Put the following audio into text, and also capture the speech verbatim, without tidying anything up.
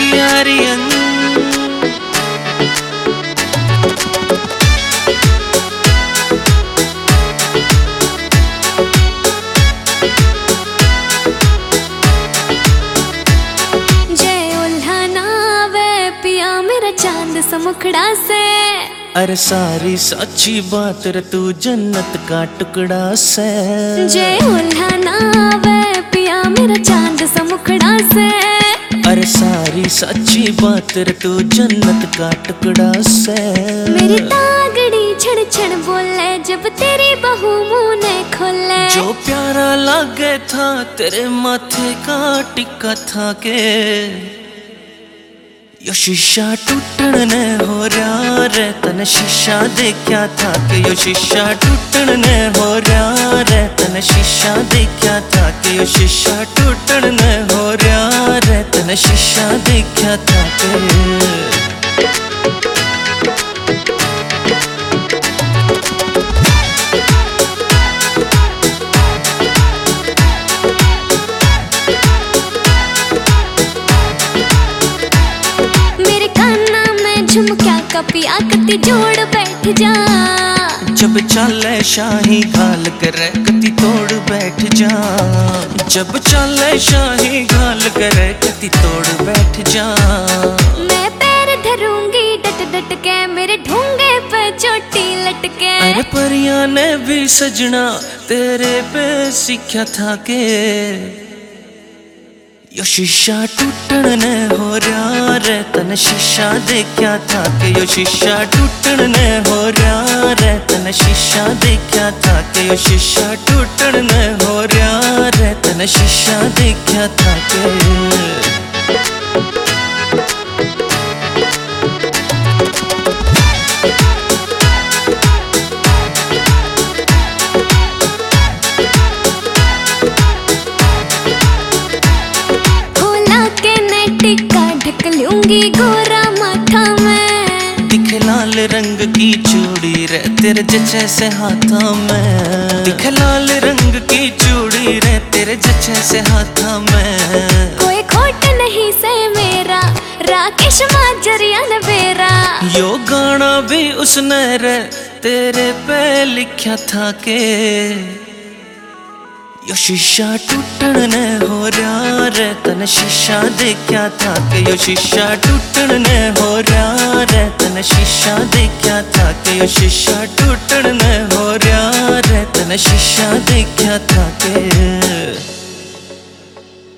आर्यन। जय उल्हाना वे पिया मेरा चांद समुखड़ा से। अरे सारी सच्ची बात रे तू जन्नत का टुकड़ा से। जय उल्हाना वे पिया मेरा चांद समुखड़ा से। अरे सारी सच्ची बात रे तू जन्नत का टुकड़ा से। मेरी तागड़ी छड़ छड़ बोले जब तेरी बहू मुंह ने खोले। जो प्यारा लागे था तेरे माथे का टिक्का था के यो शीशा टूटन ने हो रहा रे तने शीशा देखा था के यो शीशा टूटन ने हो रहा रे तने शीशा देखा था के यो शीशा टूटन ने हो रहा रे तने शीशा देखा था के। झुमक्या कपिया कति जोड़ बैठ जा। जब चले शाही घाल करे कति तोड़ बैठ जा। जब चले शाही घाल करे कति तोड़ बैठ जा। मैं पैर धरूंगी डट डट के मेरे ढूंगे पे चोटी लटके। अरे परियां ने भी सजना तेरे पे सीखा था के यो शीशा टूटन ने हो रहा रे तने शीशा देखा था के यो शीशा टूटन ने हो रहा रे तने शीशा देखा था के यो शीशा टूटन ने हो रहा रे तने शीशा देखा था के। टिक्का ढक लूंगी गोरा माथा में। दिख लाल रंग की चूड़ी रे तेरे जचे से हाथा में। दिख लाल रंग की चूड़ी रे तेरे जचे से हाथा में। कोई खोट नहीं से मेरा राकेश माजरिया ने बेरा। यो गाना भी उसने रे तेरे पे लिखा था के यो शीशा टूटन ने हो रहा रे तने शीशा देखा था के यो शीशा टूटन ने हो रहा रे तने शीशा देखा था के यो शीशा टूटन ने हो रहा रे तने शीशा देखा था के।